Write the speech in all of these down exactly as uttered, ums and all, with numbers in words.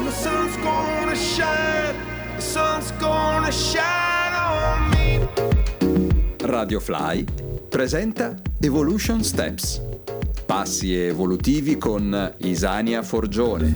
the sun's gonna shine, the sun's gonna shine on me. Radio Fly presenta Evolution Steps, passi evolutivi con Isania Forgione.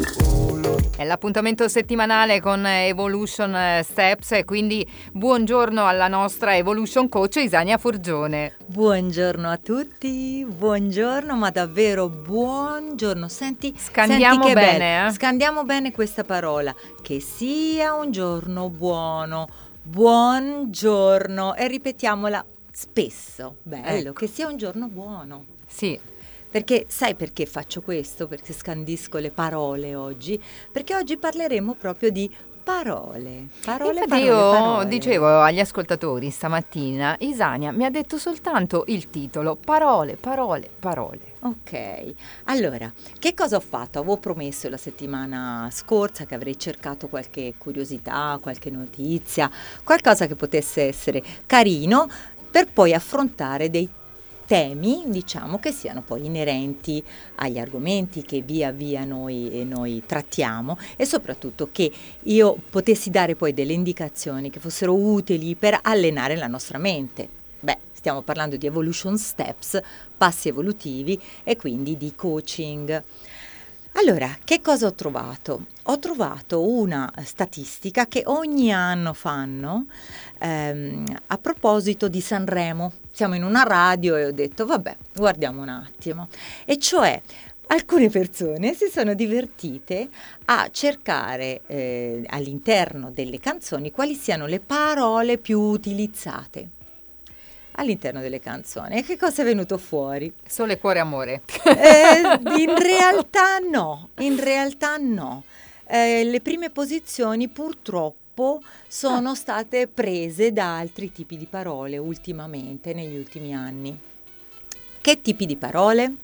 È l'appuntamento settimanale con Evolution Steps e quindi buongiorno alla nostra Evolution Coach Isania Forgione. Buongiorno a tutti, buongiorno, ma davvero buongiorno. Senti, scandiamo senti che bene, bello. eh? Scandiamo bene questa parola. Che sia un giorno buono, buongiorno, e ripetiamola spesso. Bello, ecco. Che sia un giorno buono. Sì. Perché sai perché faccio questo? Perché scandisco le parole oggi? Perché oggi parleremo proprio di parole. Parole, Infatti parole, io parole. dicevo agli ascoltatori stamattina, Isania mi ha detto soltanto il titolo, parole, parole, parole. Ok, allora, che cosa ho fatto? Avevo promesso la settimana scorsa che avrei cercato qualche curiosità, qualche notizia, qualcosa che potesse essere carino per poi affrontare dei temi, diciamo, che siano poi inerenti agli argomenti che via via noi, eh, noi trattiamo, e soprattutto che io potessi dare poi delle indicazioni che fossero utili per allenare la nostra mente. Beh, stiamo parlando di evolution steps, passi evolutivi, e quindi di coaching. Allora, che cosa ho trovato? Ho trovato una statistica che ogni anno fanno ehm, a proposito di Sanremo. Siamo in una radio e ho detto, vabbè, guardiamo un attimo. E cioè, alcune persone si sono divertite a cercare eh, all'interno delle canzoni quali siano le parole più utilizzate all'interno delle canzoni. E che cosa è venuto fuori? Sole, cuore, amore. Eh, in realtà no, in realtà no. Eh, le prime posizioni purtroppo sono ah. state prese da altri tipi di parole ultimamente, negli ultimi anni. Che tipi di parole?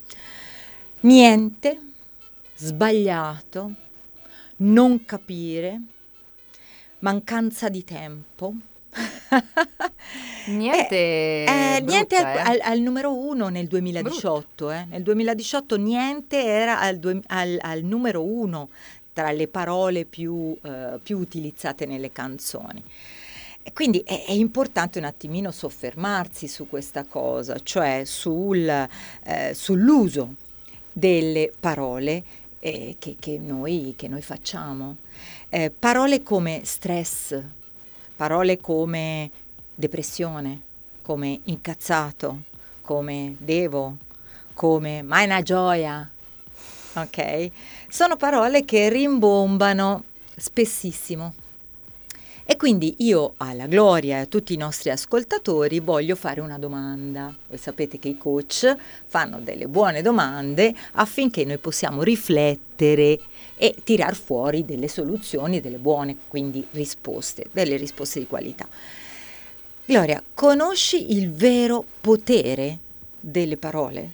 Niente, sbagliato, non capire, mancanza di tempo. Niente, eh, eh, brutta, niente al, eh. al, al numero uno nel duemiladiciotto. Eh. Nel duemiladiciotto niente era al, du- al, al numero uno tra le parole più, eh, più utilizzate nelle canzoni. E quindi è, è importante un attimino soffermarsi su questa cosa, cioè sul, eh, sull'uso delle parole eh, che, che, noi, che noi facciamo. Eh, parole come stress, parole come depressione, come incazzato, come devo, come ma è una gioia, ok? Sono parole che rimbombano spessissimo. E quindi io, alla Gloria e a tutti i nostri ascoltatori, voglio fare una domanda. Voi sapete che i coach fanno delle buone domande affinché noi possiamo riflettere e tirar fuori delle soluzioni, delle buone, quindi risposte, delle risposte di qualità. Gloria, conosci il vero potere delle parole?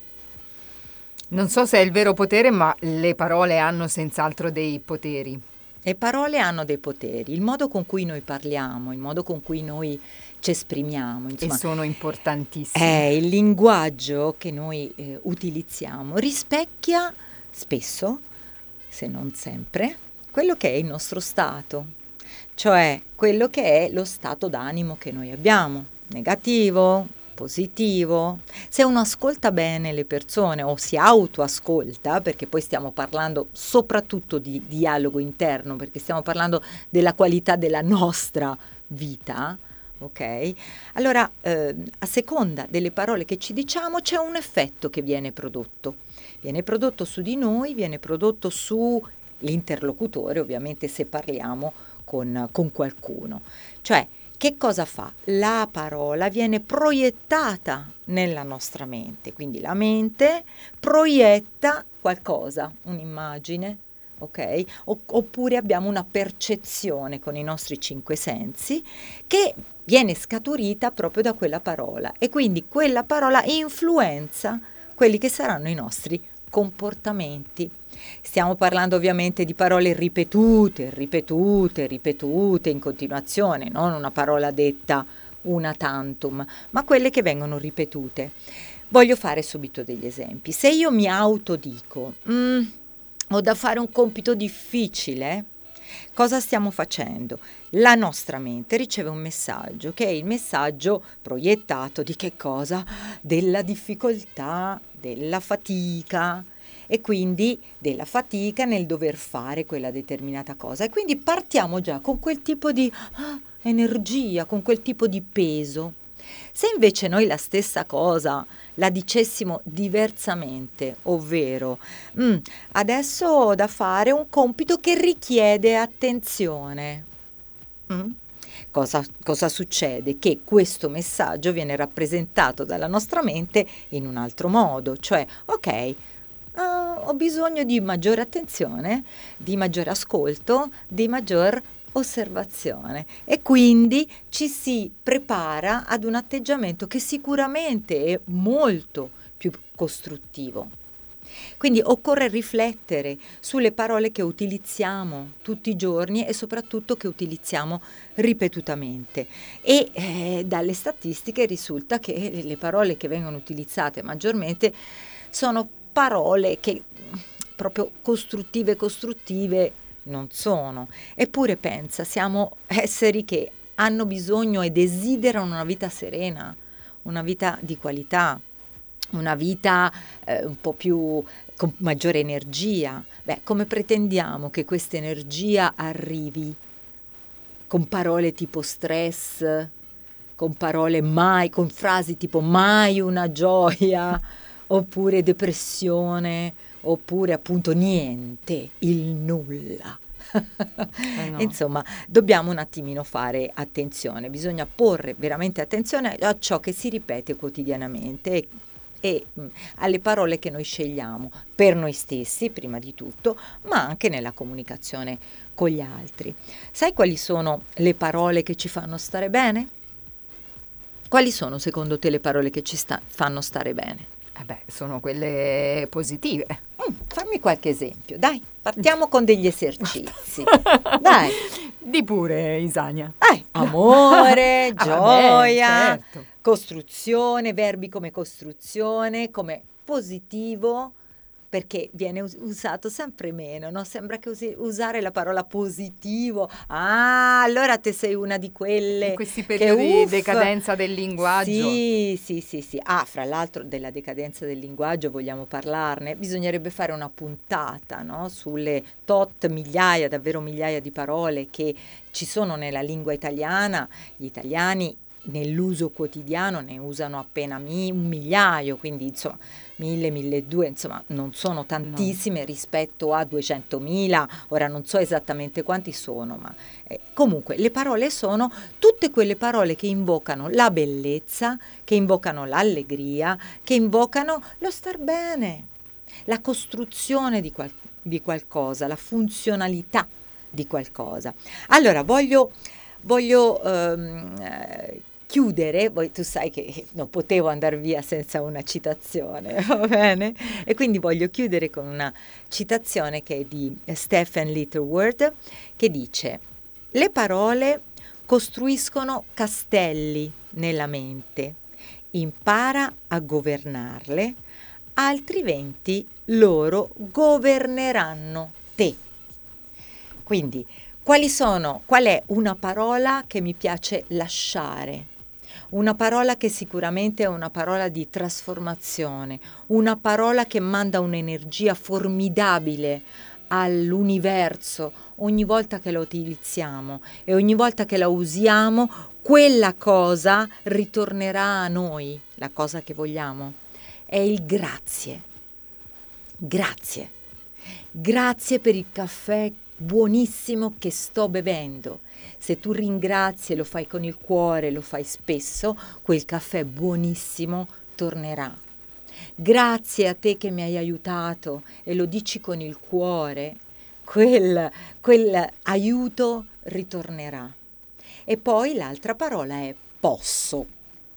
Non so se è il vero potere, ma le parole hanno senz'altro dei poteri. Le parole hanno dei poteri, il modo con cui noi parliamo, il modo con cui noi ci esprimiamo, insomma, e sono importantissimi. È il linguaggio che noi eh, utilizziamo, rispecchia spesso, se non sempre, quello che è il nostro stato, cioè quello che è lo stato d'animo che noi abbiamo, negativo, positivo. Se uno ascolta bene le persone o si autoascolta, perché poi stiamo parlando soprattutto di dialogo interno, perché stiamo parlando della qualità della nostra vita, ok? Allora, eh, a seconda delle parole che ci diciamo c'è un effetto che viene prodotto. Viene prodotto su di noi, viene prodotto sull'interlocutore, ovviamente se parliamo con, con qualcuno. Cioè, che cosa fa? La parola viene proiettata nella nostra mente, quindi la mente proietta qualcosa, un'immagine, ok? O- oppure abbiamo una percezione con i nostri cinque sensi che viene scaturita proprio da quella parola, e quindi quella parola influenza quelli che saranno i nostri comportamenti. Stiamo parlando ovviamente di parole ripetute, ripetute, ripetute in continuazione, non una parola detta una tantum, ma quelle che vengono ripetute. Voglio fare subito degli esempi. Se io mi autodico, mm, o da fare un compito difficile, cosa stiamo facendo? La nostra mente riceve un messaggio, che è il messaggio proiettato di che cosa? Della difficoltà, della fatica, e quindi della fatica nel dover fare quella determinata cosa. E quindi partiamo già con quel tipo di ah, energia, con quel tipo di peso. Se invece noi la stessa cosa la dicessimo diversamente, ovvero mm, adesso ho da fare un compito che richiede attenzione, mm? cosa, cosa succede? Che questo messaggio viene rappresentato dalla nostra mente in un altro modo, cioè ok, uh, ho bisogno di maggiore attenzione, di maggiore ascolto, di maggior osservazione, e quindi ci si prepara ad un atteggiamento che sicuramente è molto più costruttivo. Quindi occorre riflettere sulle parole che utilizziamo tutti i giorni e soprattutto che utilizziamo ripetutamente, e eh, dalle statistiche risulta che le parole che vengono utilizzate maggiormente sono parole che proprio costruttive costruttive non sono. Eppure pensa, siamo esseri che hanno bisogno e desiderano una vita serena, una vita di qualità, una vita eh, un po' più con maggiore energia. Beh, come pretendiamo che questa energia arrivi? Con parole tipo stress, con parole mai, con frasi tipo mai una gioia, oppure depressione, oppure appunto niente, il nulla. Eh no. Insomma, dobbiamo un attimino fare attenzione, bisogna porre veramente attenzione a ciò che si ripete quotidianamente e, e mh, alle parole che noi scegliamo per noi stessi, prima di tutto, ma anche nella comunicazione con gli altri. Sai quali sono le parole che ci fanno stare bene? Quali sono secondo te le parole che ci sta- fanno stare bene? Eh beh, sono quelle positive. Mm, fammi qualche esempio, dai, partiamo con degli esercizi. Dai. Di pure, Isania. Dai, amore, Ah, gioia, vabbè, certo. costruzione, verbi come costruzione, come positivo, perché viene us- usato sempre meno, no? Sembra che usi- usare la parola positivo. Ah, allora te sei una di quelle In questi che, periodi di uff, decadenza del linguaggio. Sì, sì, sì, sì. Ah, fra l'altro della decadenza del linguaggio vogliamo parlarne. Bisognerebbe fare una puntata, no? Sulle tot migliaia, davvero migliaia di parole che ci sono nella lingua italiana. Gli italiani nell'uso quotidiano ne usano appena mi- un migliaio, quindi insomma mille, milleduecento, insomma non sono tantissime no. rispetto a duecentomila, ora non so esattamente quanti sono, ma eh, comunque le parole sono tutte quelle parole che invocano la bellezza, che invocano l'allegria, che invocano lo star bene, la costruzione di, qual- di qualcosa, la funzionalità di qualcosa. Allora voglio, voglio ehm, eh, chiudere, poi tu sai che non potevo andare via senza una citazione, va bene? E quindi voglio chiudere con una citazione che è di Stephen Littleworth, che dice: le parole costruiscono castelli nella mente, impara a governarle, altrimenti loro governeranno te. Quindi quali sono, qual è una parola che mi piace lasciare? Una parola che sicuramente è una parola di trasformazione, una parola che manda un'energia formidabile all'universo ogni volta che la utilizziamo, e ogni volta che la usiamo quella cosa ritornerà a noi, la cosa che vogliamo. È il grazie. Grazie. Grazie per il caffè buonissimo che sto bevendo. Se tu ringrazi e lo fai con il cuore, lo fai spesso, quel caffè buonissimo tornerà. Grazie a te che mi hai aiutato, e lo dici con il cuore, quel, quel aiuto ritornerà. E poi l'altra parola è posso.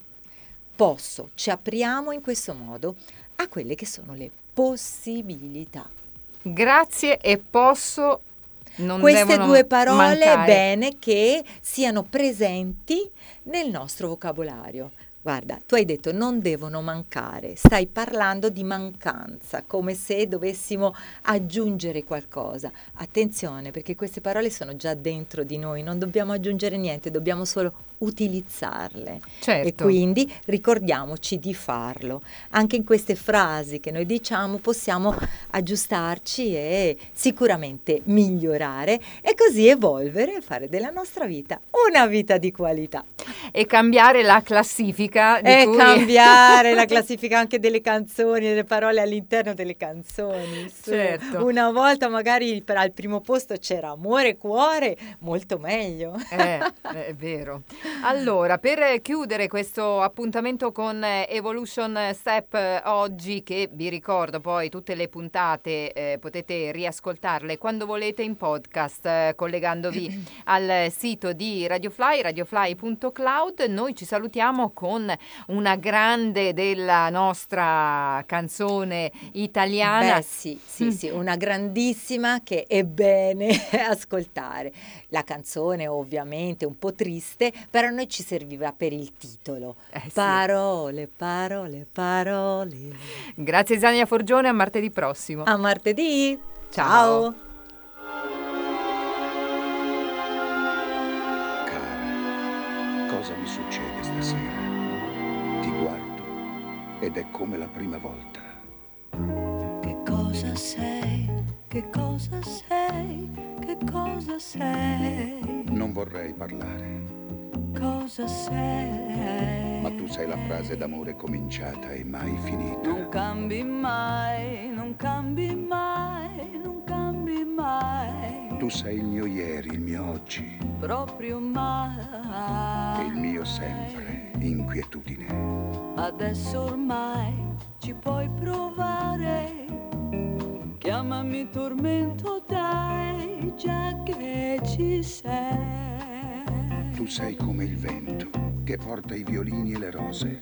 Posso. Ci apriamo in questo modo a quelle che sono le possibilità. Grazie e posso. Non Queste due parole mancare. Bene che siano presenti nel nostro vocabolario. Guarda, tu hai detto non devono mancare, stai parlando di mancanza, come se dovessimo aggiungere qualcosa. Attenzione, perché queste parole sono già dentro di noi, non dobbiamo aggiungere niente, dobbiamo solo utilizzarle. Certo. E quindi ricordiamoci di farlo. Anche in queste frasi che noi diciamo possiamo aggiustarci e sicuramente migliorare e così evolvere e fare della nostra vita una vita di qualità. E cambiare la classifica di E cui... cambiare la classifica anche delle canzoni, delle parole all'interno delle canzoni. Su. Certo. Una volta magari per al primo posto c'era amore e cuore, molto meglio. Eh, è vero. Allora, per chiudere questo appuntamento con Evolution Step oggi, che vi ricordo poi tutte le puntate eh, potete riascoltarle quando volete in podcast, eh, collegandovi al sito di Radiofly, radiofly punto cloud. Noi ci salutiamo con una grande della nostra canzone italiana. Beh, sì, sì, sì, una grandissima che è bene ascoltare. La canzone ovviamente un po' triste, però a noi ci serviva per il titolo. Eh, sì. Parole, parole, parole. Grazie Isania Forgione, a martedì prossimo. A martedì. Ciao. Ciao. Cara, cosa mi succede stasera? Ti guardo ed è come la prima volta. Che cosa sei? Che cosa sei? Che cosa sei? Non vorrei parlare, Cosa sei? ma tu sei la frase d'amore cominciata e mai finita. Non cambi mai, non cambi mai, non cambi mai. Tu sei il mio ieri, il mio oggi Proprio mai. e il mio sempre, inquietudine. Adesso ormai ci puoi provare. Chiamami tormento, dai, già che ci sei. Tu sei come il vento che porta i violini e le rose.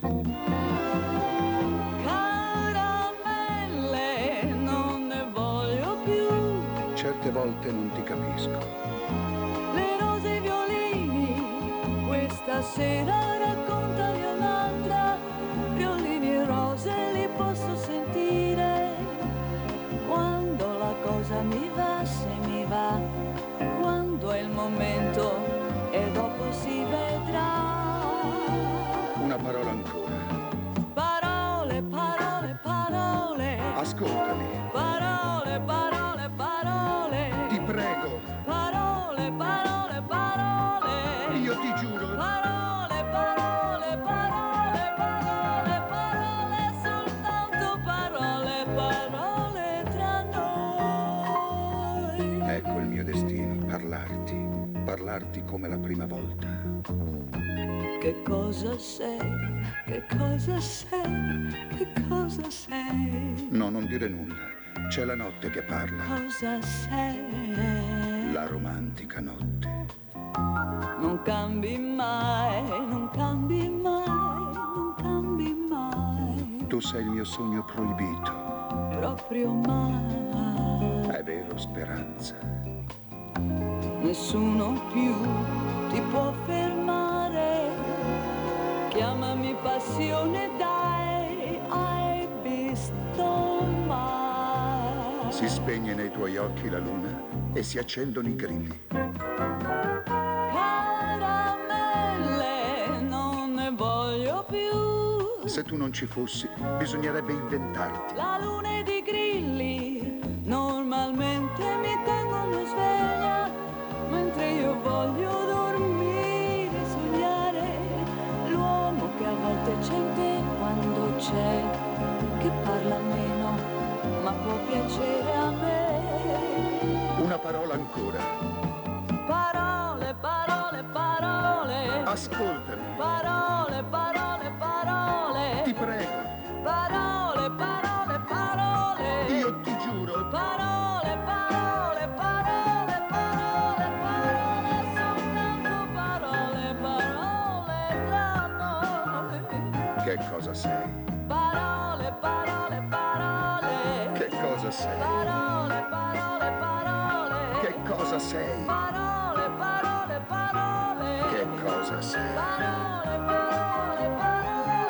Caramelle, non ne voglio più. Certe volte non ti capisco. Le rose e i violini, questa sera raccontali un'altra. Violini e rose li posso sentire. Quando la cosa mi va, se mi va. Quando è il momento e dopo si vedrà. Una parola ancora. Parole, parole, parole. Ascoltami, Parole, parole, parole. ti prego. Parole, parole, parole. Io ti giuro. Parole, parole, parole, parole, parole, soltanto parole, parole tra noi. Ecco il mio destino, parlarti, parlarti come la prima volta. Che cosa sei? Che cosa sei? Che cosa sei? No, non dire nulla, c'è la notte che parla, Cosa sei? la romantica notte. Non cambi mai, non cambi mai, non cambi mai, Tu sei il mio sogno proibito, proprio mai. è vero, speranza. Nessuno più ti può fermare. Chiamami passione, dai, hai visto mai? Si spegne nei tuoi occhi la luna e si accendono i grilli. Caramelle, non ne voglio più. Se tu non ci fossi, bisognerebbe inventarti. La luna ed i grilli normalmente mi tengono sveglia, mentre io voglio dormire, sognare. L'uomo che a volte c'è in te quando c'è, che parla meno, ma può piacere a me. Una parola ancora. Parole, parole, parole. Ascoltami, Parole, parole, parole. ti prego. Parole, parole, parole. Io ti giuro. Parole, parole, parole, parole, parole, soltanto parole, parole tra noi. Che cosa sei? Parole, parole, parole. Che cosa sei? Parole, parole, parole. Che cosa sei? Parole, parole, parole. Che cosa sei? Parole, parole, parole.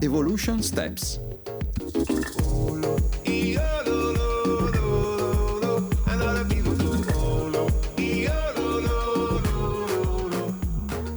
Evolution Steps.